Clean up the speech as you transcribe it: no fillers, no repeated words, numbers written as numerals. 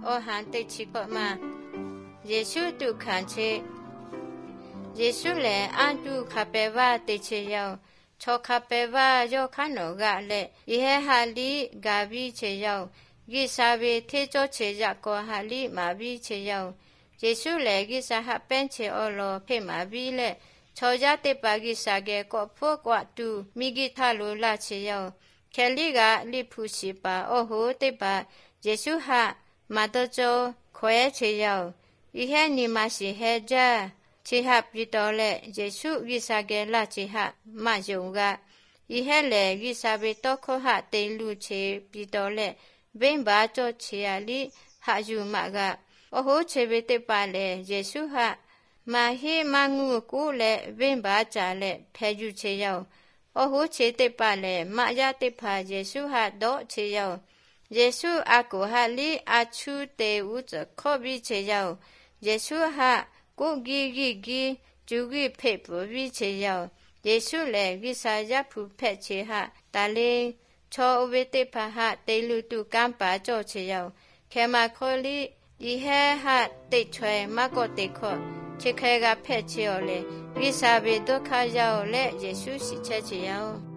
အောဟန်တိတ်ချီခော့မှာယေရှုတုခံချေယေရှုလည်းအန်တုခပေဝတိတ်ချေယောချောခပေဝယောခနောကလည်းယေဟာလီဂါဘီချေယောဂိစာဘေထေချောချေရကောဟာလီမာဘီချေယောယေရှုလည်းဂိစာဟပန်းချေအော်လောဖေမာဘီလည်းချောကြတဲ့ပါဂိစာကေကောဖို့ကွာတူမိဂိထလိုလာချေယောခဲလီကလိဖူရှိပါအောဟိုတဲ့ပါယေရှုဟာမာတချောခွဲချေယောဤဟဲနီမရှိဟဲကြချေဟပိတော်လေယေရှုဂိစာကေလာချေဟမယုံကဤဟဲလေဂိစာဘေတောခောဟတေလူချေပိတော်လေဘင်းဘာကြောချေရလီဟာယူမကအဟိုချေဘေတဲ့ပါလေယေရှုဟာမာဟေမငုကိုလေဘင်းဘာကြလေဖဲယူချေယောအဟိုချေတဲ့ပါလေမရတဲ့ဖာယေရှုဟာတော့ချေယောယေရှုအကိုဟာလီအချူတေဦးချခောဘီချေယောယေရှုဟာကိုဂီဂျူဂီဖေပူဘီချေယောယေရှုလေဂိစာရဖူဖက်ချေဟာတာလေချောဝေတေဖာဟာတေလူတုကံပါကြောချေယောခဲမခောလီဤဟဲဟာတိတ်ချွဲမကောတေခောချေခဲကဖက်ချေော်လေဂိစာဘေဒုက္ခယောလေယေရှုရှိချက်ချေယော